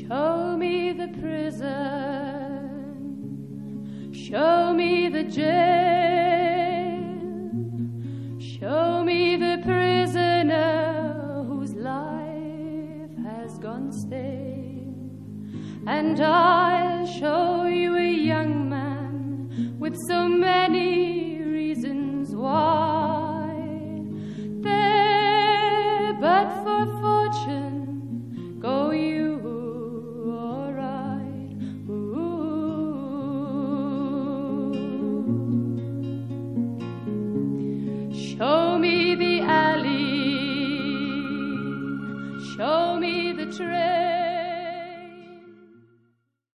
Show me the prison, show me the jail, show me the prisoner whose life has gone stale, and I'll show you a young man with so many